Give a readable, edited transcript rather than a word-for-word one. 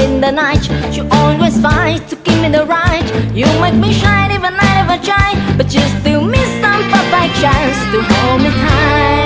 in the night. You always fight to give me the right. You make me shine even I never try, but you still miss some perfect chance to hold me tight.